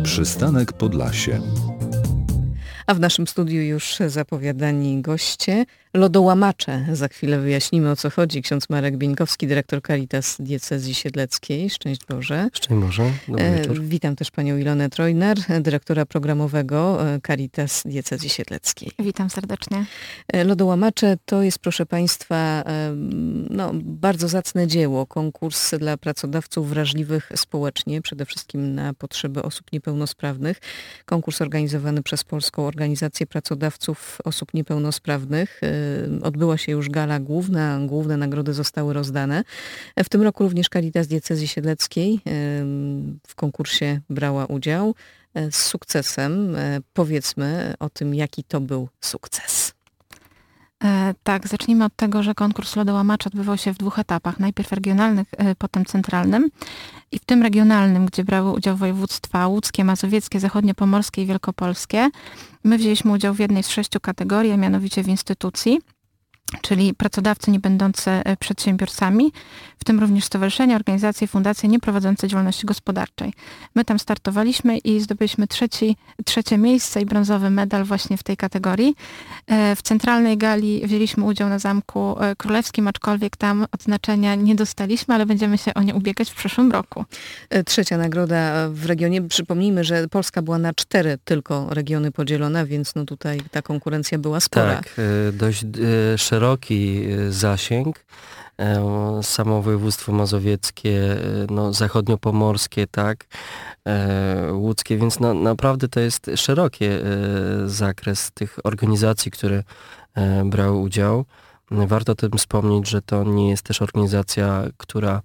Przystanek Podlasie. A w naszym studiu już zapowiadani goście, lodołamacze. Za chwilę wyjaśnimy, o co chodzi. Ksiądz Marek Bieńkowski, dyrektor Caritas Diecezji Siedleckiej. Szczęść Boże. Szczęść Boże. Dobry wieczór. Witam też panią Ilonę Trojner, dyrektora programowego Caritas Diecezji Siedleckiej. Witam serdecznie. Lodołamacze to jest, proszę państwa, bardzo zacne dzieło. Konkurs dla pracodawców wrażliwych społecznie, przede wszystkim na potrzeby osób niepełnosprawnych. Konkurs organizowany przez Polską Organizację Pracodawców Osób Niepełnosprawnych. Odbyła się już gala główna. Główne nagrody zostały rozdane. W tym roku również Caritas Diecezji Siedleckiej w konkursie brała udział z sukcesem. Powiedzmy o tym, jaki to był sukces. Tak, zacznijmy od tego, że konkurs lodołamaczy odbywał się w 2 etapach. Najpierw regionalnych, potem centralnym. I w tym regionalnym, gdzie brały udział województwa łódzkie, mazowieckie, zachodniopomorskie i wielkopolskie, my wzięliśmy udział w jednej z 6 kategorii, a mianowicie w instytucji, czyli pracodawcy nie będący przedsiębiorcami, w tym również stowarzyszenia, organizacje, fundacje nieprowadzące działalności gospodarczej. My tam startowaliśmy i zdobyliśmy trzecie miejsce i brązowy medal właśnie w tej kategorii. W centralnej gali wzięliśmy udział na Zamku Królewskim, aczkolwiek tam odznaczenia nie dostaliśmy, ale będziemy się o nie ubiegać w przyszłym roku. Trzecia nagroda w regionie. Przypomnijmy, że Polska była na 4 tylko regiony podzielona, więc tutaj ta konkurencja była spora. Tak, dość szeroki zasięg. Samo województwo mazowieckie, zachodniopomorskie, tak, łódzkie, więc naprawdę to jest szeroki zakres tych organizacji, które brały udział. Warto o tym wspomnieć, że to nie jest też organizacja, która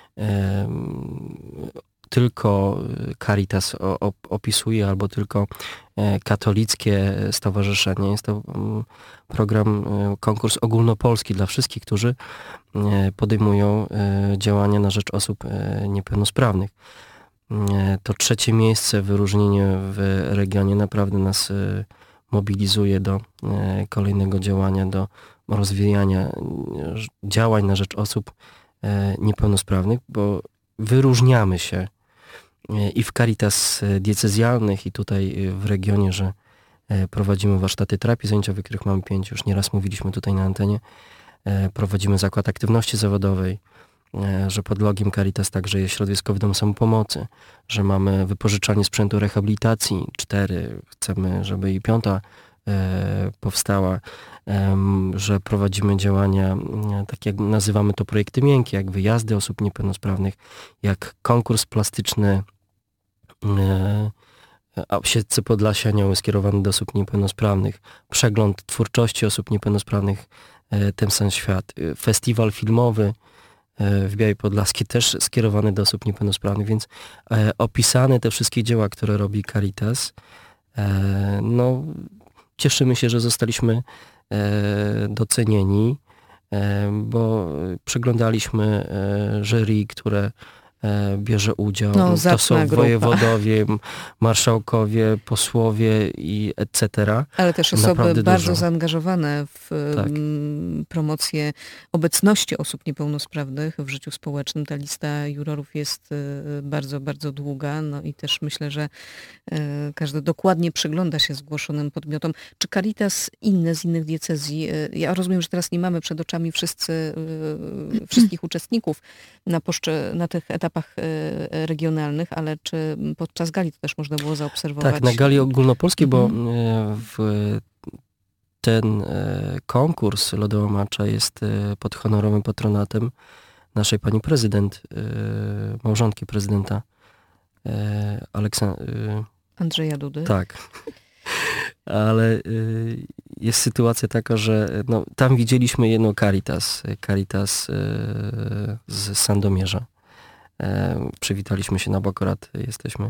tylko Caritas opisuje, albo tylko katolickie stowarzyszenie. Jest to konkurs ogólnopolski dla wszystkich, którzy podejmują działania na rzecz osób niepełnosprawnych. To 3. miejsce, wyróżnienie w regionie naprawdę nas mobilizuje do kolejnego działania, do rozwijania działań na rzecz osób niepełnosprawnych, bo wyróżniamy się i w Caritas diecezjalnych, i tutaj w regionie, że prowadzimy warsztaty terapii zajęciowej, których mamy 5, już nieraz mówiliśmy tutaj na antenie. Prowadzimy zakład aktywności zawodowej, że pod logiem Caritas także jest środowiskowy dom samopomocy, że mamy wypożyczanie sprzętu rehabilitacji 4, chcemy, żeby i 5 powstała, że prowadzimy działania, tak jak nazywamy to, projekty miękkie, jak wyjazdy osób niepełnosprawnych, jak konkurs plastyczny w siatce Podlasia Anioły skierowany do osób niepełnosprawnych, przegląd twórczości osób niepełnosprawnych, Ten Sam Świat, festiwal filmowy w Białej Podlaskiej też skierowany do osób niepełnosprawnych, więc opisane te wszystkie dzieła, które robi Caritas. Cieszymy się, że zostaliśmy docenieni, bo przeglądaliśmy jury, które bierze udział. To są wojewodowie, marszałkowie, posłowie i etc. Ale też osoby bardzo zaangażowane w promocję obecności osób niepełnosprawnych w życiu społecznym. Ta lista jurorów jest bardzo, bardzo długa. I też myślę, że każdy dokładnie przygląda się zgłoszonym podmiotom. Czy Caritas z innych diecezji, ja rozumiem, że teraz nie mamy przed oczami wszystkich uczestników na tych etapach regionalnych, ale czy podczas gali to też można było zaobserwować? Tak, na gali ogólnopolskiej, bo ten konkurs lodołamacza jest pod honorowym patronatem naszej pani prezydent, małżonki prezydenta Andrzeja Dudy. Tak. Ale jest sytuacja taka, że tam widzieliśmy jedno Caritas z Sandomierza. Przywitaliśmy się, bo akurat jesteśmy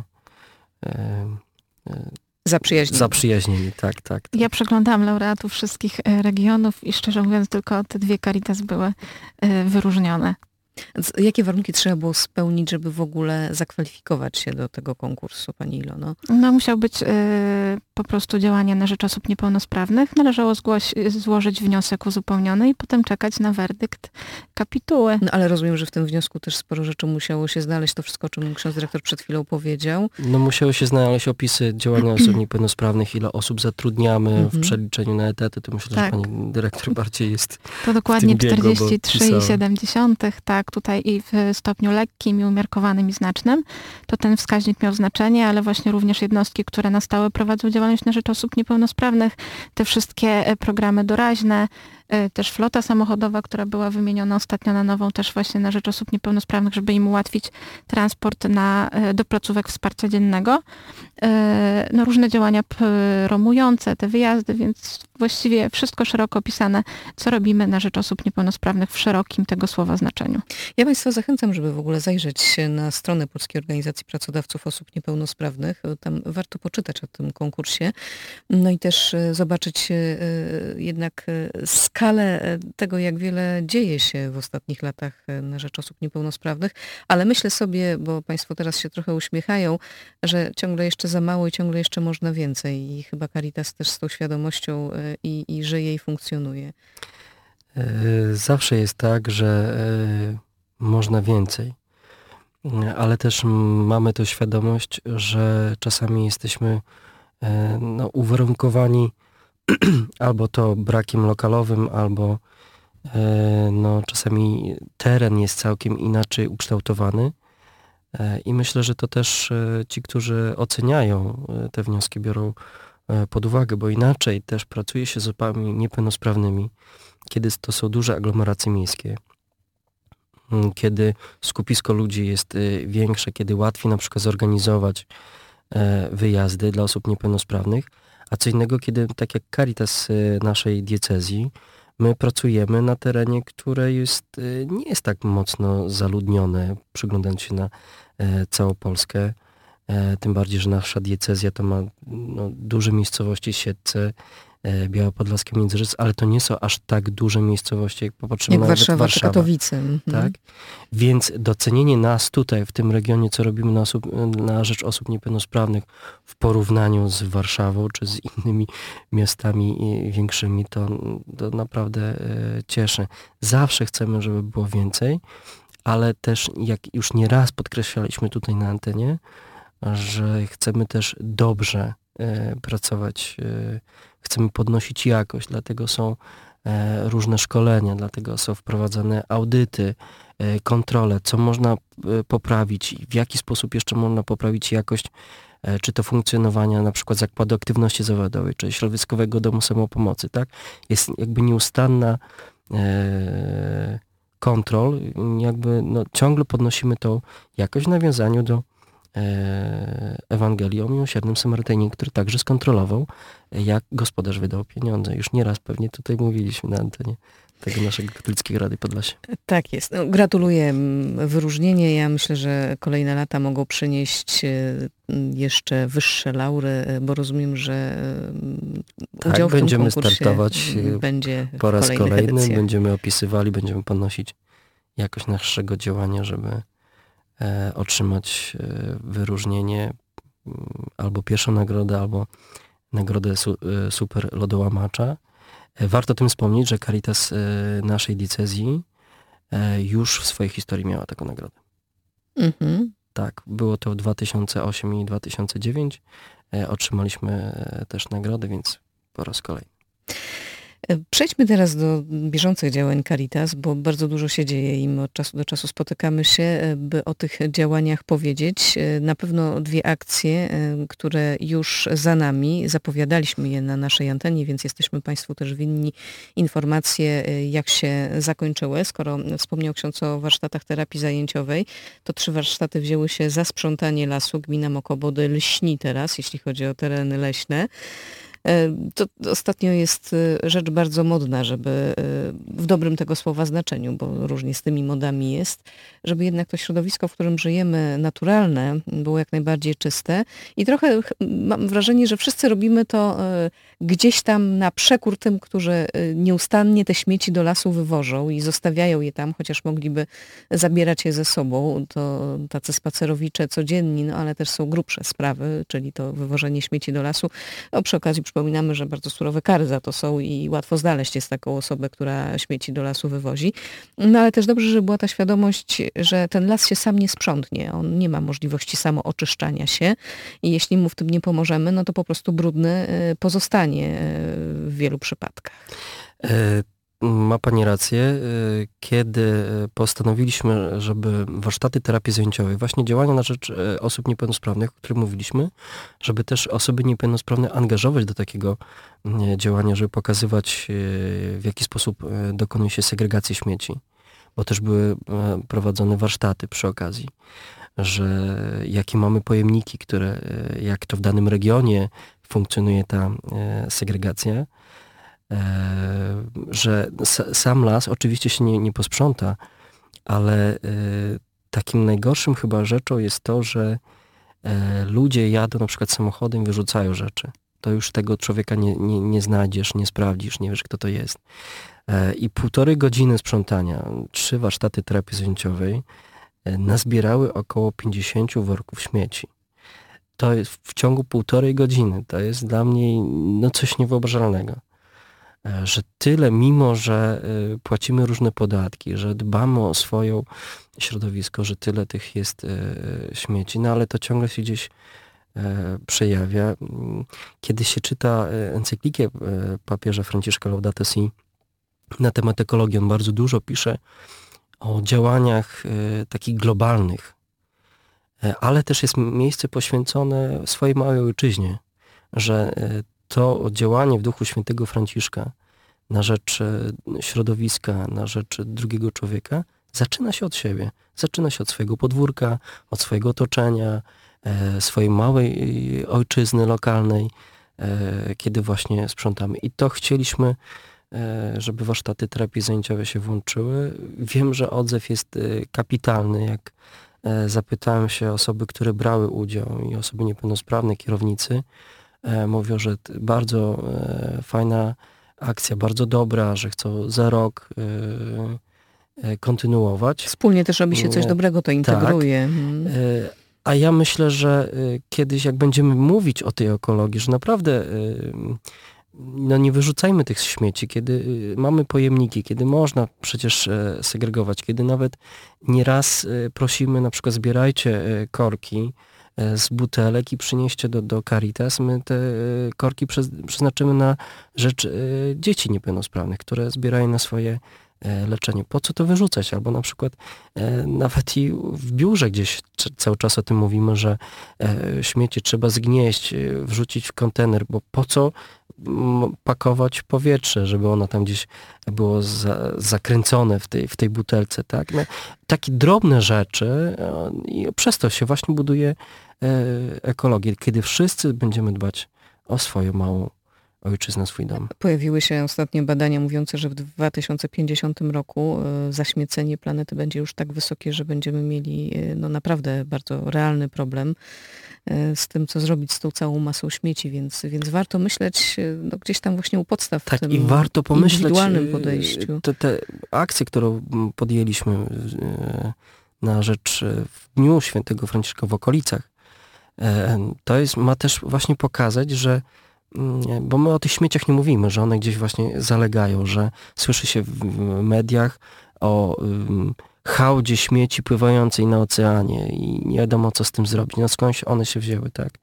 zaprzyjaźnieni. Tak. Ja przeglądałam laureatów wszystkich regionów i szczerze mówiąc tylko te 2 Caritas były wyróżnione. Jakie warunki trzeba było spełnić, żeby w ogóle zakwalifikować się do tego konkursu, pani Ilono? No musiał być po prostu działanie na rzecz osób niepełnosprawnych. Należało złożyć wniosek uzupełniony i potem czekać na werdykt kapituły. No ale rozumiem, że w tym wniosku też sporo rzeczy musiało się znaleźć. To wszystko, o czym ksiądz dyrektor przed chwilą powiedział. No musiały się znaleźć opisy działania osób niepełnosprawnych, ile osób zatrudniamy w przeliczeniu na etaty. To myślę, że pani dyrektor bardziej jest to dokładnie w tym biegu, 43,7, tak, tutaj i w stopniu lekkim i umiarkowanym i znacznym. To ten wskaźnik miał znaczenie, ale właśnie również jednostki, które na stałe prowadzą działalność na rzecz osób niepełnosprawnych, te wszystkie programy doraźne, też flota samochodowa, która była wymieniona ostatnio na nową, też właśnie na rzecz osób niepełnosprawnych, żeby im ułatwić transport do placówek wsparcia dziennego. No, różne działania promujące te wyjazdy, więc właściwie wszystko szeroko opisane, co robimy na rzecz osób niepełnosprawnych w szerokim tego słowa znaczeniu. Ja Państwa zachęcam, żeby w ogóle zajrzeć na stronę Polskiej Organizacji Pracodawców Osób Niepełnosprawnych. Tam warto poczytać o tym konkursie. No i też zobaczyć jednak skalę tego, jak wiele dzieje się w ostatnich latach na rzecz osób niepełnosprawnych. Ale myślę sobie, bo Państwo teraz się trochę uśmiechają, że ciągle jeszcze za mało i ciągle jeszcze można więcej. I chyba Caritas też z tą świadomością i żyje i funkcjonuje. Zawsze jest tak, że można więcej, ale też mamy tę świadomość, że czasami jesteśmy uwarunkowani albo to brakiem lokalowym, albo czasami teren jest całkiem inaczej ukształtowany. I myślę, że to też ci, którzy oceniają te wnioski, biorą pod uwagę, bo inaczej też pracuje się z osobami niepełnosprawnymi, kiedy to są duże aglomeracje miejskie, kiedy skupisko ludzi jest większe, kiedy łatwiej na przykład zorganizować wyjazdy dla osób niepełnosprawnych, a co innego, kiedy tak jak Caritas naszej diecezji, my pracujemy na terenie, które nie jest tak mocno zaludnione, przyglądając się na całą Polskę. Tym bardziej, że nasza diecezja to ma duże miejscowości, Siedlce, Białopodlaskie, Międzyrzec, ale to nie są aż tak duże miejscowości, jak popatrzymy jak nawet Warszawa czy Katowice. Tak? Więc docenienie nas tutaj, w tym regionie, co robimy na rzecz osób niepełnosprawnych w porównaniu z Warszawą czy z innymi miastami większymi, to naprawdę cieszy. Zawsze chcemy, żeby było więcej, ale też, jak już nieraz podkreślaliśmy tutaj na antenie, że chcemy też dobrze pracować, chcemy podnosić jakość, dlatego są różne szkolenia, dlatego są wprowadzane audyty, kontrole, co można poprawić, w jaki sposób jeszcze można poprawić jakość, czy to funkcjonowania na przykład Zakładu Aktywności Zawodowej, czy Środowiskowego Domu Samopomocy, tak? Jest jakby nieustanna kontrol, jakby ciągle podnosimy tą jakość w nawiązaniu do Ewangelii o miłosiernym Samarytaninie, który także skontrolował, jak gospodarz wydał pieniądze. Już nieraz pewnie tutaj mówiliśmy na antenie tego naszego Katolickiej Rady Podlasia. Tak jest. Gratuluję wyróżnienie. Ja myślę, że kolejne lata mogą przynieść jeszcze wyższe laury, bo rozumiem, że udział w tym będziemy konkursie startować będzie po raz kolejny. edycjach. Będziemy opisywali, będziemy podnosić jakość naszego działania, żeby otrzymać wyróżnienie, albo pierwszą nagrodę, albo nagrodę super lodołamacza. Warto o tym wspomnieć, że Caritas naszej diecezji już w swojej historii miała taką nagrodę. Tak, było to w 2008 i 2009. Otrzymaliśmy też nagrodę, więc po raz kolejny. Przejdźmy teraz do bieżących działań Caritas, bo bardzo dużo się dzieje i my od czasu do czasu spotykamy się, by o tych działaniach powiedzieć. Na pewno 2 akcje, które już za nami, zapowiadaliśmy je na naszej antenie, więc jesteśmy Państwu też winni informacje, jak się zakończyły. Skoro wspomniał ksiądz o warsztatach terapii zajęciowej, to 3 warsztaty wzięły się za sprzątanie lasu. Gmina Mokobody lśni teraz, jeśli chodzi o tereny leśne. To ostatnio jest rzecz bardzo modna, żeby w dobrym tego słowa znaczeniu, bo różnie z tymi modami jest, żeby jednak to środowisko, w którym żyjemy, naturalne, było jak najbardziej czyste. I trochę mam wrażenie, że wszyscy robimy to gdzieś tam na przekór tym, którzy nieustannie te śmieci do lasu wywożą i zostawiają je tam, chociaż mogliby zabierać je ze sobą. To tacy spacerowicze codzienni, no ale też są grubsze sprawy, czyli to wywożenie śmieci do lasu. No, przy okazji przypominamy, że bardzo surowe kary za to są i łatwo znaleźć jest taką osobę, która śmieci do lasu wywozi. No ale też dobrze, żeby była ta świadomość, że ten las się sam nie sprzątnie. On nie ma możliwości samooczyszczania się i jeśli mu w tym nie pomożemy, no to po prostu brudny pozostanie w wielu przypadkach. Ma pani rację. Kiedy postanowiliśmy, żeby warsztaty terapii zajęciowej, właśnie działania na rzecz osób niepełnosprawnych, o których mówiliśmy, żeby też osoby niepełnosprawne angażować do takiego działania, żeby pokazywać, w jaki sposób dokonuje się segregacji śmieci, bo też były prowadzone warsztaty przy okazji, że jakie mamy pojemniki, które, jak to w danym regionie funkcjonuje ta segregacja, że sam las oczywiście się nie posprząta, ale takim najgorszym chyba rzeczą jest to, że ludzie jadą na przykład samochodem i wyrzucają rzeczy. To już tego człowieka nie znajdziesz, nie sprawdzisz, nie wiesz, kto to jest. I 1,5 godziny sprzątania, 3 warsztaty terapii zajęciowej nazbierały około 50 worków śmieci. To jest w ciągu 1,5 godziny. To jest dla mnie coś niewyobrażalnego. Że tyle, mimo że płacimy różne podatki, że dbamy o swoje środowisko, że tyle tych jest śmieci, no ale to ciągle się gdzieś przejawia. Kiedy się czyta encyklikę papieża Franciszka Laudato Si na temat ekologii, on bardzo dużo pisze o działaniach takich globalnych, ale też jest miejsce poświęcone swojej małej ojczyźnie, że to działanie w duchu świętego Franciszka na rzecz środowiska, na rzecz drugiego człowieka zaczyna się od siebie. Zaczyna się od swojego podwórka, od swojego otoczenia, swojej małej ojczyzny lokalnej, kiedy właśnie sprzątamy. I to chcieliśmy, żeby warsztaty terapii zajęciowej się włączyły. Wiem, że odzew jest kapitalny. Jak zapytałem się osoby, które brały udział i osoby niepełnosprawne, kierownicy, mówią, że bardzo fajna akcja, bardzo dobra, że chcą za rok kontynuować. Wspólnie też robi się coś dobrego, to integruje. Tak. A ja myślę, że kiedyś jak będziemy mówić o tej ekologii, że naprawdę nie wyrzucajmy tych śmieci, kiedy mamy pojemniki, kiedy można przecież segregować, kiedy nawet nieraz prosimy, na przykład zbierajcie korki z butelek i przynieście do Caritas. My te korki przeznaczymy na rzecz dzieci niepełnosprawnych, które zbierają na swoje leczenie. Po co to wyrzucać? Albo na przykład nawet i w biurze gdzieś cały czas o tym mówimy, że śmieci trzeba zgnieść, wrzucić w kontener, bo po co pakować powietrze, żeby ono tam gdzieś było zakręcone w tej butelce, tak? No, takie drobne rzeczy i przez to się właśnie buduje ekologię, kiedy wszyscy będziemy dbać o swoją małą ojczyznę, swój dom. Pojawiły się ostatnie badania mówiące, że w 2050 roku zaśmiecenie planety będzie już tak wysokie, że będziemy mieli naprawdę bardzo realny problem z tym, co zrobić z tą całą masą śmieci, więc warto myśleć gdzieś tam właśnie u podstaw w tym i warto pomyśleć, indywidualnym podejściu. Te akcje, którą podjęliśmy na rzecz w Dniu Świętego Franciszka w okolicach, ma też właśnie pokazać, że bo my o tych śmieciach nie mówimy, że one gdzieś właśnie zalegają, że słyszy się w mediach o hałdzie śmieci pływającej na oceanie i nie wiadomo, co z tym zrobić. No skądś one się wzięły, tak?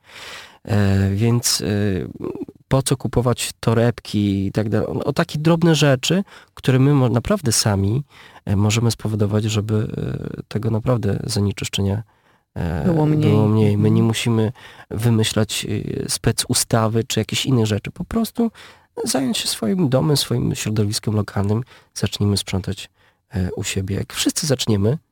Więc po co kupować torebki i tak dalej? O takie drobne rzeczy, które my naprawdę sami możemy spowodować, żeby tego naprawdę zanieczyszczenia było mniej. My nie musimy wymyślać specustawy czy jakieś inne rzeczy. Po prostu zająć się swoim domem, swoim środowiskiem lokalnym. Zacznijmy sprzątać u siebie. Jak wszyscy zaczniemy,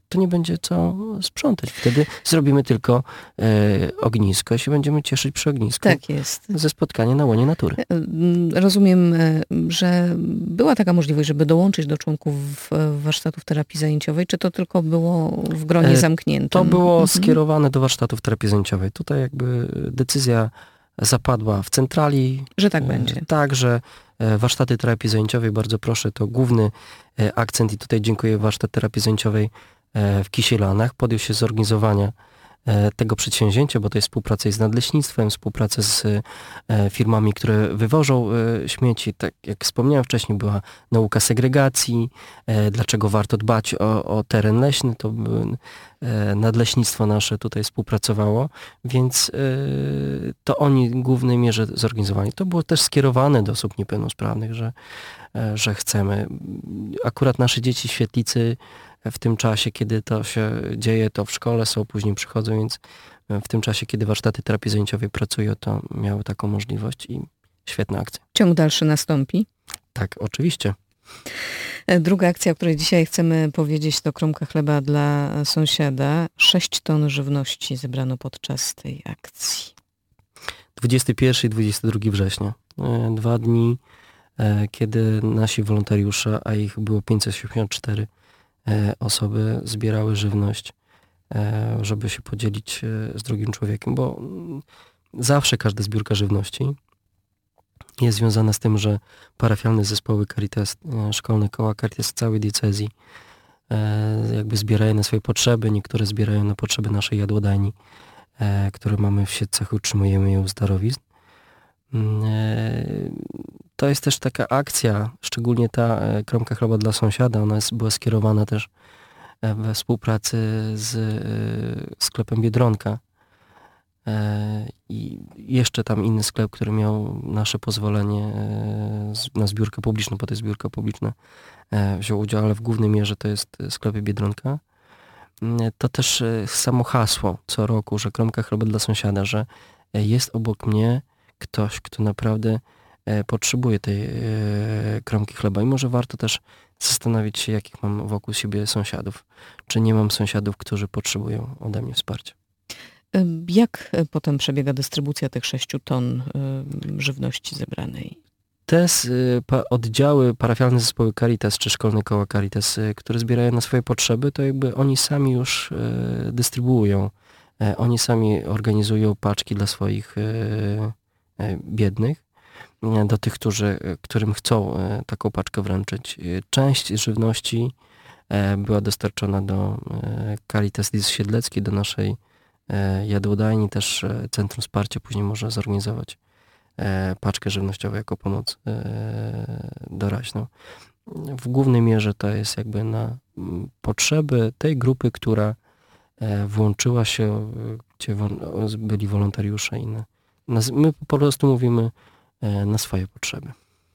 to nie będzie co sprzątać. Wtedy zrobimy tylko ognisko i się będziemy cieszyć przy ognisku. Tak jest. Ze spotkania na łonie natury. Rozumiem, że była taka możliwość, żeby dołączyć do członków warsztatów terapii zajęciowej, czy to tylko było w gronie zamkniętym? To było skierowane do warsztatów terapii zajęciowej. Tutaj jakby decyzja zapadła w centrali. Że tak będzie. Tak, że warsztaty terapii zajęciowej, bardzo proszę, to główny akcent i tutaj dziękuję warsztat terapii zajęciowej w Kisielanach. Podjął się zorganizowania tego przedsięwzięcia, bo to jest współpraca z nadleśnictwem, współpraca z firmami, które wywożą śmieci. Tak jak wspomniałem wcześniej, była nauka segregacji, dlaczego warto dbać o teren leśny, to nadleśnictwo nasze tutaj współpracowało, więc to oni w głównej mierze zorganizowali. To było też skierowane do osób niepełnosprawnych, że chcemy. Akurat nasze dzieci świetlicy w tym czasie, kiedy to się dzieje, to w szkole są, później przychodzą, więc w tym czasie, kiedy warsztaty terapii zajęciowej pracują, to miały taką możliwość i świetna akcja. Ciąg dalszy nastąpi? Tak, oczywiście. Druga akcja, o której dzisiaj chcemy powiedzieć, to kromka chleba dla sąsiada. 6 ton żywności zebrano podczas tej akcji. 21 i 22 września. 2 dni, kiedy nasi wolontariusze, a ich było 584 osoby, zbierały żywność, żeby się podzielić z drugim człowiekiem, bo zawsze każda zbiórka żywności jest związana z tym, że parafialne zespoły Caritas, szkolne koła Caritas w całej diecezji jakby zbierają na swoje potrzeby, niektóre zbierają na potrzeby naszej jadłodajni, które mamy w Siedlcach, utrzymujemy ją z darowizn. To jest też taka akcja, szczególnie ta kromka chleba dla sąsiada, ona była skierowana też we współpracy z sklepem Biedronka i jeszcze tam inny sklep, który miał nasze pozwolenie na zbiórkę publiczną, bo to jest zbiórka publiczna, wziął udział, ale w głównej mierze to jest sklepy Biedronka. To też samo hasło co roku, że kromka chleba dla sąsiada, że jest obok mnie ktoś, kto naprawdę potrzebuje tej kromki chleba i może warto też zastanowić się, jakich mam wokół siebie sąsiadów. Czy nie mam sąsiadów, którzy potrzebują ode mnie wsparcia. Jak potem przebiega dystrybucja tych 6 ton żywności zebranej? Te oddziały, parafialne zespoły Caritas czy szkolne koła Caritas, które zbierają na swoje potrzeby, to jakby oni sami już dystrybuują. Oni sami organizują paczki dla swoich biednych, do tych, którym chcą taką paczkę wręczyć. Część żywności była dostarczona do Caritas Siedleckiej, do naszej jadłodajni, też Centrum Wsparcia później może zorganizować paczkę żywnościową jako pomoc doraźną. W głównej mierze to jest jakby na potrzeby tej grupy, która włączyła się, gdzie byli wolontariusze i my po prostu mówimy na swoje potrzeby.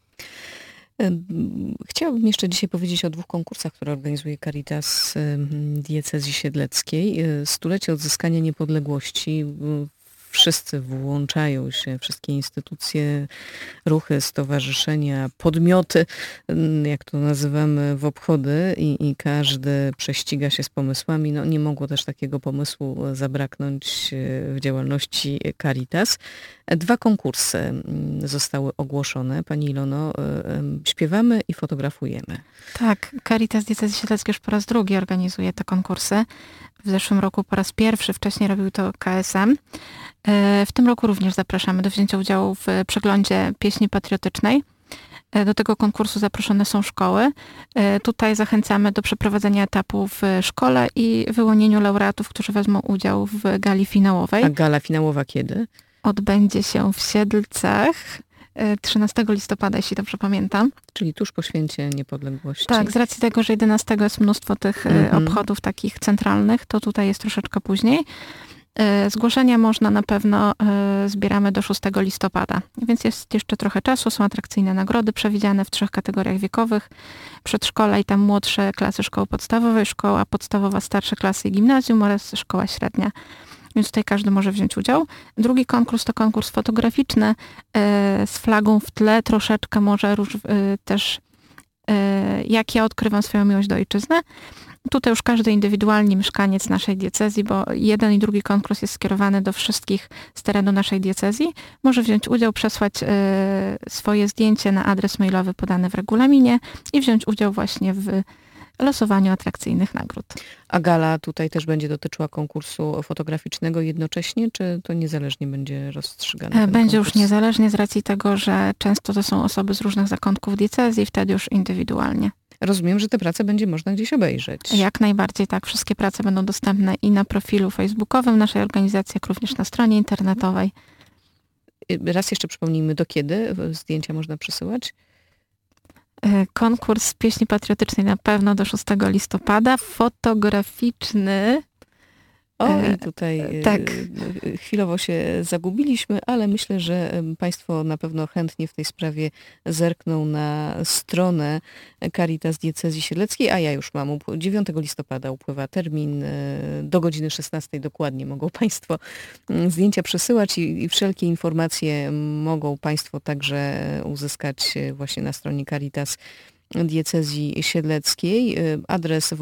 Chciałabym jeszcze dzisiaj powiedzieć o 2 konkursach, które organizuje Caritas Diecezji Siedleckiej. 100-lecie odzyskania niepodległości. Wszyscy włączają się, wszystkie instytucje, ruchy, stowarzyszenia, podmioty, jak to nazywamy, w obchody i każdy prześciga się z pomysłami. No, nie mogło też takiego pomysłu zabraknąć w działalności Caritas. 2 konkursy zostały ogłoszone. Pani Ilono, śpiewamy i fotografujemy. Tak, Caritas Diecezji Siedleckiej już po raz drugi organizuje te konkursy. W zeszłym roku po raz pierwszy, wcześniej robił to KSM. W tym roku również zapraszamy do wzięcia udziału w przeglądzie pieśni patriotycznej. Do tego konkursu zaproszone są szkoły. Tutaj zachęcamy do przeprowadzenia etapu w szkole i wyłonieniu laureatów, którzy wezmą udział w gali finałowej. A gala finałowa kiedy? Odbędzie się w Siedlcach 13 listopada, jeśli dobrze pamiętam. Czyli tuż po święcie niepodległości. Tak, z racji tego, że 11 jest mnóstwo tych obchodów takich centralnych, to tutaj jest troszeczkę później. Zgłoszenia można na pewno, zbieramy do 6 listopada, więc jest jeszcze trochę czasu, są atrakcyjne nagrody przewidziane w 3 kategoriach wiekowych. Przedszkola i tam młodsze klasy szkoły podstawowej, szkoła podstawowa, starsze klasy i gimnazjum oraz szkoła średnia. Więc tutaj każdy może wziąć udział. Drugi konkurs to konkurs fotograficzny z flagą w tle, troszeczkę może też jak ja odkrywam swoją miłość do ojczyzny. Tutaj już każdy indywidualnie mieszkaniec naszej diecezji, bo jeden i drugi konkurs jest skierowany do wszystkich z terenu naszej diecezji, może wziąć udział, przesłać swoje zdjęcie na adres mailowy podany w regulaminie i wziąć udział właśnie w losowaniu atrakcyjnych nagród. A gala tutaj też będzie dotyczyła konkursu fotograficznego jednocześnie, czy to niezależnie będzie rozstrzygane? Będzie już niezależnie z racji tego, że często to są osoby z różnych zakątków diecezji, wtedy już indywidualnie. Rozumiem, że te prace będzie można gdzieś obejrzeć. Jak najbardziej, tak. Wszystkie prace będą dostępne i na profilu facebookowym naszej organizacji, jak również na stronie internetowej. Raz jeszcze przypomnijmy, do kiedy zdjęcia można przesyłać? Konkurs pieśni patriotycznej na pewno do 6 listopada. Fotograficzny. I tutaj tak. Chwilowo się zagubiliśmy, ale myślę, że Państwo na pewno chętnie w tej sprawie zerkną na stronę Caritas Diecezji Siedleckiej, a ja już mam 9 listopada upływa termin, do godziny 16 dokładnie mogą Państwo zdjęcia przesyłać i wszelkie informacje mogą Państwo także uzyskać właśnie na stronie Caritas Diecezji Siedleckiej, adres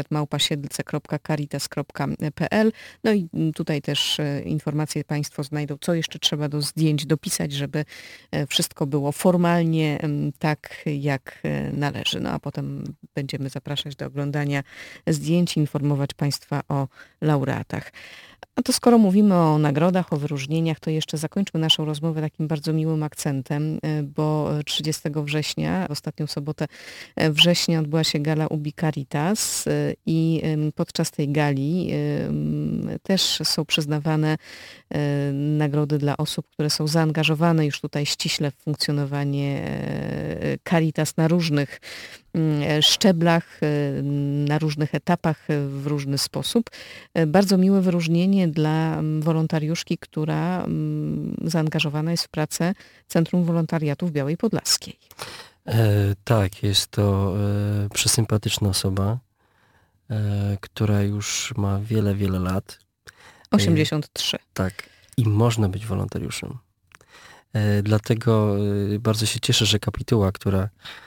wolontariat@siedlce.caritas.pl. No i tutaj też informacje Państwo znajdą, co jeszcze trzeba do zdjęć dopisać, żeby wszystko było formalnie tak, jak należy. No a potem będziemy zapraszać do oglądania zdjęć, informować Państwa o laureatach. A to skoro mówimy o nagrodach, o wyróżnieniach, to jeszcze zakończmy naszą rozmowę takim bardzo miłym akcentem, bo 30 września, w ostatnią sobotę września odbyła się gala Ubi Caritas i podczas tej gali też są przyznawane nagrody dla osób, które są zaangażowane już tutaj ściśle w funkcjonowanie Caritas na różnych szczeblach, na różnych etapach, w różny sposób. Bardzo miłe wyróżnienie dla wolontariuszki, która zaangażowana jest w pracę Centrum Wolontariatu w Białej Podlaskiej. Tak, jest to przesympatyczna osoba, która już ma wiele, wiele lat. 83. Tak. I można być wolontariuszem. Dlatego bardzo się cieszę, że kapituła, która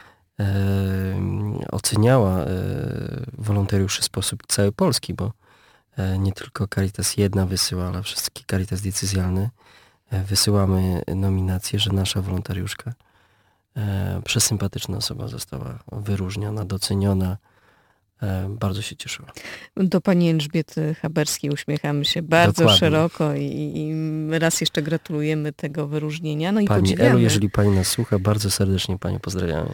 oceniała wolontariuszy w sposób cały polski, bo nie tylko Caritas jedna wysyła, ale wszystkie Caritas diecezjalne wysyłamy nominację, że nasza wolontariuszka, przesympatyczna osoba została wyróżniona, doceniona. Bardzo się cieszyła. Do pani Elżbiety Haberskiej uśmiechamy się bardzo Dokładnie. szeroko i raz jeszcze gratulujemy tego wyróżnienia. No i Pani podziwiamy. Elu, jeżeli pani nas słucha, bardzo serdecznie panią pozdrawiamy.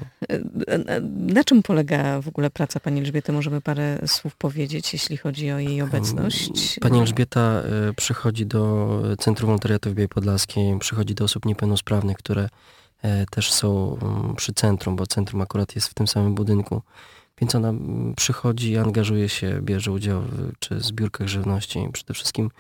Na czym polega w ogóle praca pani Elżbiety? Możemy parę słów powiedzieć, jeśli chodzi o jej obecność? Pani Elżbieta przychodzi do Centrum Wolontariatu w Białej Podlaskiej, przychodzi do osób niepełnosprawnych, które też są przy centrum, bo centrum akurat jest w tym samym budynku. Więc ona przychodzi, angażuje się, bierze udział w zbiórkach żywności. Przede wszystkim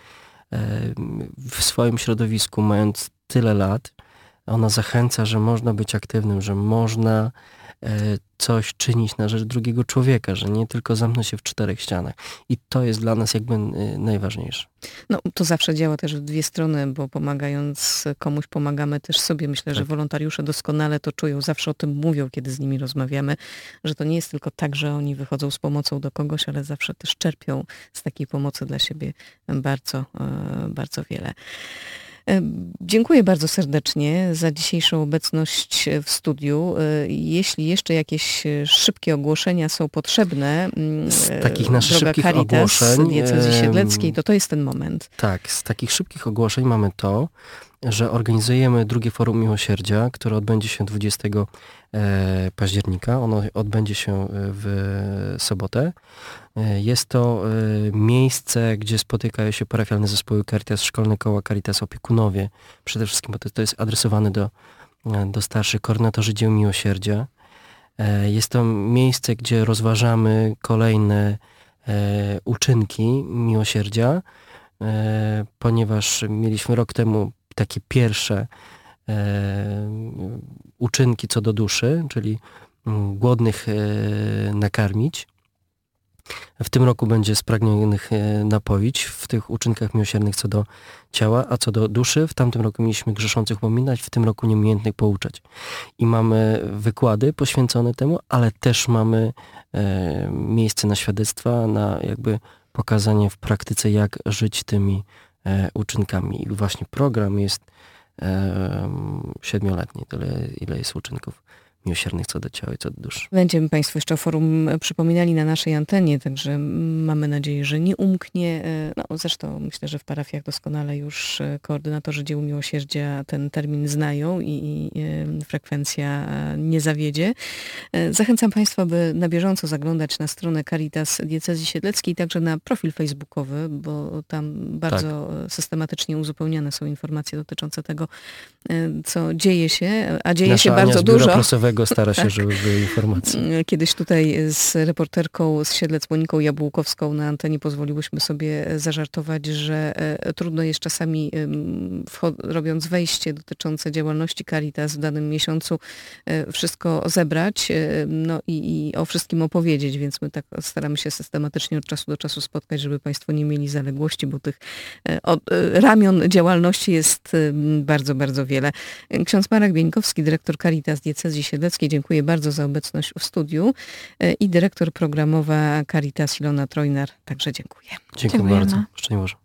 w swoim środowisku, mając tyle lat, ona zachęca, że można być aktywnym, że można coś czynić na rzecz drugiego człowieka, że nie tylko zamknąć się w 4 ścianach. I to jest dla nas jakby najważniejsze. No, to zawsze działa też w dwie strony, bo pomagając komuś, pomagamy też sobie. Myślę, że wolontariusze doskonale to czują, zawsze o tym mówią, kiedy z nimi rozmawiamy, że to nie jest tylko tak, że oni wychodzą z pomocą do kogoś, ale zawsze też czerpią z takiej pomocy dla siebie bardzo, bardzo wiele. Dziękuję bardzo serdecznie za dzisiejszą obecność w studiu. Jeśli jeszcze jakieś szybkie ogłoszenia są potrzebne, z takich naszych szybkich Caritas ogłoszeń Diecezji Siedleckiej, to jest ten moment. Tak, z takich szybkich ogłoszeń mamy to, że organizujemy drugie Forum Miłosierdzia, które odbędzie się 20 października. Ono odbędzie się w sobotę. Jest to miejsce, gdzie spotykają się parafialne zespoły Caritas, szkolne koła Caritas, opiekunowie. Przede wszystkim, bo to jest adresowane do starszych, koordynatorzy dzieł miłosierdzia. Jest to miejsce, gdzie rozważamy kolejne uczynki miłosierdzia, ponieważ mieliśmy rok temu takie pierwsze uczynki co do duszy, czyli głodnych nakarmić. W tym roku będzie spragnionych napoić w tych uczynkach miłosiernych co do ciała, a co do duszy. W tamtym roku mieliśmy grzeszących upominać, w tym roku nieumiejętnych pouczać. I mamy wykłady poświęcone temu, ale też mamy miejsce na świadectwa, na jakby pokazanie w praktyce, jak żyć tymi uczynkami. I właśnie program jest 7-letni, tyle ile jest uczynków miłosiernych co do ciała i co do duszy. Będziemy Państwu jeszcze o forum przypominali na naszej antenie, także mamy nadzieję, że nie umknie. No, zresztą myślę, że w parafiach doskonale już koordynatorzy dzieł miłosierdzia ten termin znają i frekwencja nie zawiedzie. Zachęcam Państwa, by na bieżąco zaglądać na stronę Caritas Diecezji Siedleckiej, także na profil facebookowy, bo tam bardzo systematycznie uzupełniane są informacje dotyczące tego, co dzieje się, a dzieje się bardzo dużo. Stara się, żeby były informacje. Kiedyś tutaj z reporterką z Siedlec Moniką Jabłkowską na antenie pozwoliłyśmy sobie zażartować, że trudno jest czasami robiąc wejście dotyczące działalności Caritas w danym miesiącu wszystko zebrać i o wszystkim opowiedzieć, więc my tak staramy się systematycznie od czasu do czasu spotkać, żeby Państwo nie mieli zaległości, bo tych ramion działalności jest bardzo, bardzo wiele. Ksiądz Marek Bieńkowski, dyrektor Caritas Diecezji Siedleckiej, dziękuję bardzo za obecność w studiu i dyrektor programowa Caritas Ilona Trojnar, także dziękuję. Dziękuję bardzo. Szczęść Boże.